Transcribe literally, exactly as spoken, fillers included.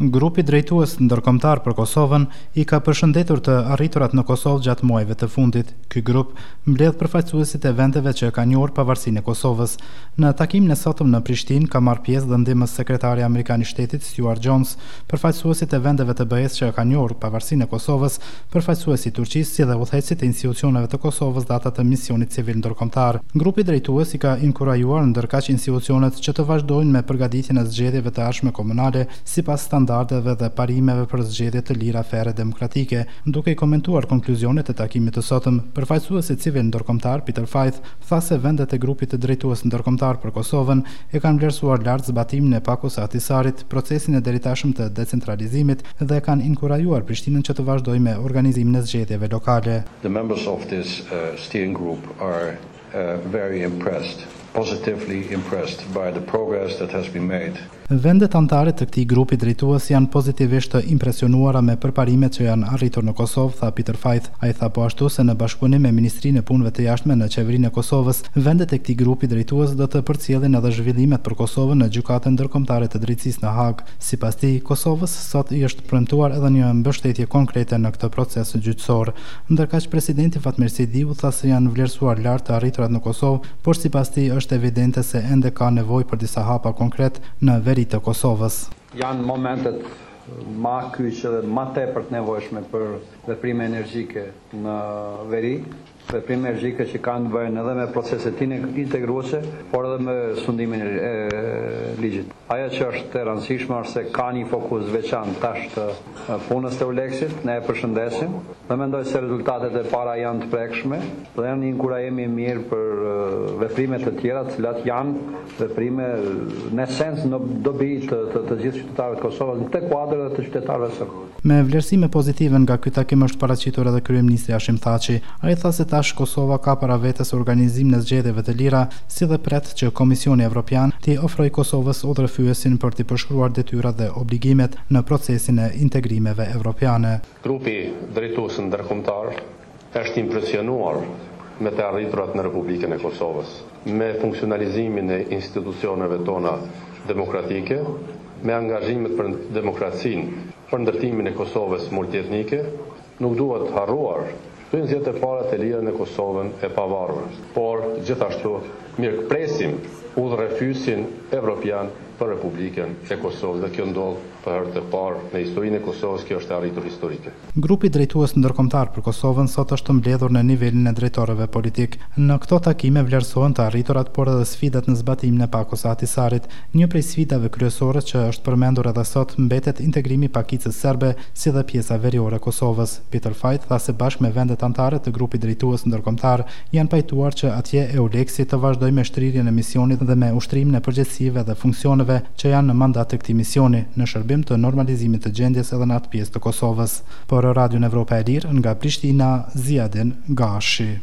Grupi drejtues ndërkombëtar për Kosovën i ka përshëndetur të arriturat në Kosovë gjatë muajve të fundit. Ky grup mbledh përfaqësuesit e vendeve që kanë njohur pavarësinë e Kosovës. Në takimin e sotëm në Prishtinë ka marrë pjesë dhe ndihmës sekretari amerikan i shtetit Stuart Jones, përfaqësuesit e vendeve të B E-s që kanë njohur pavarësinë e Kosovës, përfaqësuesi i Turqisë si dhe udhëheqësit e institucioneve të Kosovës dhe ata të misionit civil ndërkombëtar. Grupi drejtues i ka inkurajuar ndërkaq institucionet që të vazhdojnë me përgatitjen e zgjedhjeve të ardhshme komunale sipas standardeve dhe parimeve për zgjedhje të lira, fere, demokratike. Duke i komentuar konkluzionet e takimit të sotëm, përfaqësuesi civil ndërkombëtar Peter Faith tha se vendet e grupit të drejtues ndërkombëtar për Kosovën e kanë vlerësuar lart zbatimin e Pakos Ahtisarit, procesin e deritashëm të decentralizimit dhe kanë inkurajuar Prishtinën që të vazhdojë me organizimin e zgjedhjeve lokale. The members of this uh, steering group are uh, very impressed. Positively impressed by the progress that has been made. Vendet anëtare të këtij grupi drejtues janë pozitivisht të impresionuara me përparimet që janë arritur në Kosovë, tha Peter Faith. Ai tha po ashtu se në bashkëpunim me Ministrinë e Punëve të Jashtme në Qeverinë e Kosovës, vendet e këtij grupi drejtues do të përcjellin edhe zhvillimet për Kosovën në gjykatën ndërkombëtare të drejtësisë në Hag. Sipas tij, Kosovës sot i është premtuar edhe një mbështetje konkrete në këtë proces gjyqësor. Ndërkaq presidenti Fatmir Sidiu tha se janë vlerësuar lart të arriturat në Kosovë, por sipas tij është evidente se ende ka nevojë për disa hapa konkret në veri të Kosovës. Janë momentet ma kyçe dhe ma tepër të nevojshme për veprime energjike në veri, veprime energjike që kanë të bëjnë edhe me proceset integruese, por edhe me sundimin e ligjit. Ajo që është e rëndësishme është se ka një fokus veçantë tash të punës të Euleksit, ne e përshëndesim dhe mendoj se rezultatet e para janë të prekshme dhe janë një inkurajim i mirë për veprimet të tjera, të cilat janë veprime në esencë në dobi të, të, të gjithë qytetarëve të Kosovës, në të kuadër dhe të qytetarëve së. Me vlerësime pozitive nga ky takim është paraqitur edhe kryeministri Hashim Thaçi. Ai tha se tash Kosova ka para vetes organizimin e zgjedhjeve të lira, si dhe pret që Komisioni Evropian t'i ofrojë Kosovës udhëfyesin për t'i përshkruar detyrat dhe obligimet në procesin e integrimeve evropiane. Grupi drejtues ndërkombëtar është impresionuar me të arriturat në Republikën e Kosovës, me funksionalizimin e institucioneve tona demokratike, me angazhimet për demokracinë, për ndërtimin e Kosovës multietnike. Nuk duhet harruar zgjedhjet e para të lira në Kosovën e pavarur, por gjithashtu mirëpresim udhëfyesin evropian për Republikën e Kosovës dhe kjo ndodh për herë të parë në historinë e Kosovës, kjo është arritur historike. Grupi drejtues ndërkombëtar për Kosovën sot është mbledhur në nivelin e drejtorëve politik. Në këto takime vlerësohen të arriturat, por edhe sfidat në zbatimin e Pakos Ahtisarit. Një prej sfidave kryesore që është përmendur edhe sot mbetet integrimi i pakicës serbe si dhe pjesa veriore e Kosovës. Peter Faith tha se bashkë me vendet anëtare të grupit drejtues ndërkombëtar janë pajtuar që atje Euleksi të vazhdojë me shtrirjen e misionit dhe me ushtrimin e përgjegjësive dhe funksioneve që janë në mandat të këtij misioni në shërbim të normalizimit të gjendjes edhe në atë pjesë të Kosovës. Për Radio Evropa e Lirë nga Prishtina, Ziadin Gashi.